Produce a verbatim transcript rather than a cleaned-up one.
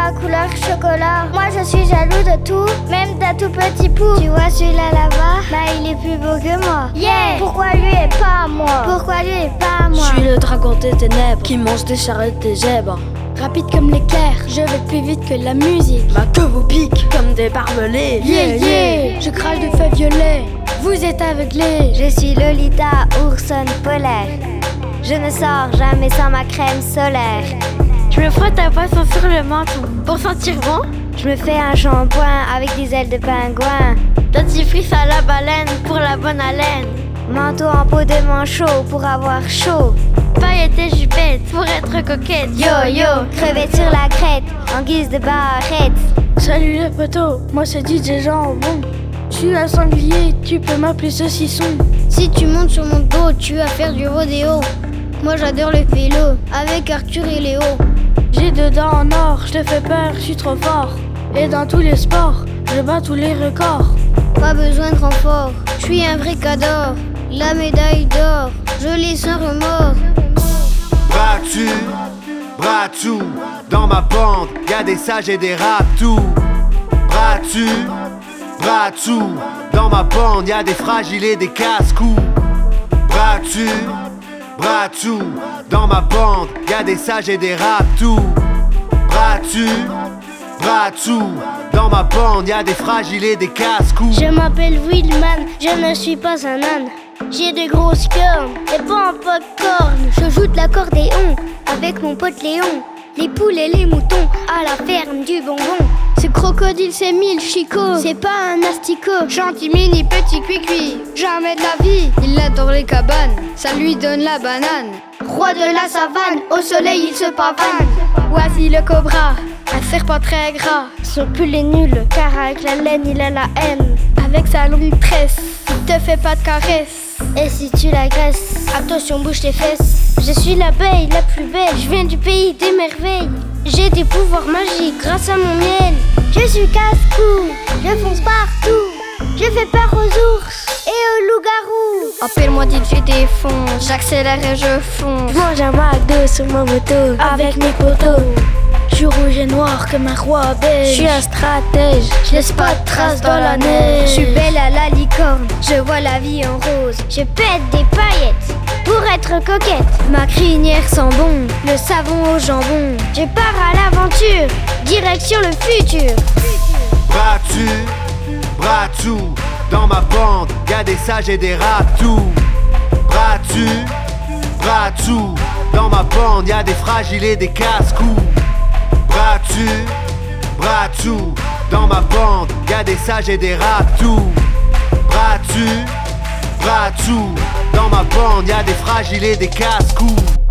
la couleur chocolat. Moi je suis jaloux de tout, même d'un tout petit pou. Tu vois celui-là là-bas, bah il est plus beau que moi. Yeah! Pourquoi lui et pas moi? Pourquoi lui et pas moi? Je suis le dragon des ténèbres qui mange des charrettes des zèbres. Rapide comme l'éclair, je vais plus vite que la musique. Ma queue vous pique comme des barbelés. Yeah yeah, je crache du feu violet. Vous êtes aveuglés. Je suis Lolita, ourson polaire. Je ne sors jamais sans ma crème solaire. Je me frotte à poisson sur le menton pour sentir bon. Je me fais un shampoing avec des ailes de pingouin. Dentifrice à la baleine pour la bonne haleine. Manteau en peau de manchot pour avoir chaud. Paillettes et jupettes pour être coquette. Yo yo, crevette sur la crête en guise de barrette. Salut les potos, moi c'est D J Jambon. Je suis un sanglier, tu peux m'appeler saucisson. Si tu montes sur mon dos, tu vas faire du rodéo. Moi j'adore le vélo, avec Arthur et Léo. J'ai deux dents en or, je te fais peur, je suis trop fort. Et dans tous les sports, je bats tous les records. Pas besoin de renfort, je suis un vrai cador. La médaille d'or, je l'ai sans remords. Bras-tu, bras-tu, dans ma bande, y'a des sages et des raptous. Bras-tu, bras-tu, dans ma bande, y'a des fragiles et des casse-coups. Bras-tu, bras-tu, dans ma bande, y'a des sages et des raptous. Bras-tu, bras-tu, dans ma bande, y'a des fragiles et des casse-coups. Je m'appelle Willman, je ne suis pas un âne. J'ai des grosses cornes et pas un popcorn. Je joue de l'accordéon avec mon pote Léon. Les poules et les moutons à la ferme du bonbon. Ce crocodile c'est mille chicots, c'est pas un asticot. Gentil mini petit cuicui, jamais de la vie. Il adore les cabanes, ça lui donne la banane. Roi de la savane, au soleil il se pavane. Voici le cobra, un serpent très gras. Son pull est nul, car avec la laine il a la haine. Avec sa longue tresse, il te fait pas de caresses. Et si tu l'agresses, attention bouge tes fesses. Je suis l'abeille la plus belle, je viens du pays des merveilles. J'ai des pouvoirs magiques grâce à mon miel. Je suis casse-cou, je fonce partout. Je fais peur aux ours et aux loups-garous. Appelle-moi D J Défonce, j'accélère et je fonce. Je mange un McDo sur ma moto avec mes potos. Je suis rouge et noir comme un roi belge. Je suis un stratège, je laisse pas de traces dans la neige. Je suis belle à la licorne, je vois la vie en rose. Je pète des paillettes pour être coquette. Ma crinière sent bon, le savon au jambon. Je pars à l'aventure, direction le futur. Bras-tu, bras-tu, dans ma bande, y'a des sages et des raptous. Bras-tu, bras-tu, dans ma bande, y'a des fragiles et des casse-coups. Bras-tu, bras-tu, dans ma bande, y'a des sages et des raptous. Bras-tu, bras-tu, dans ma bande, y'a des fragiles et des casse-coups.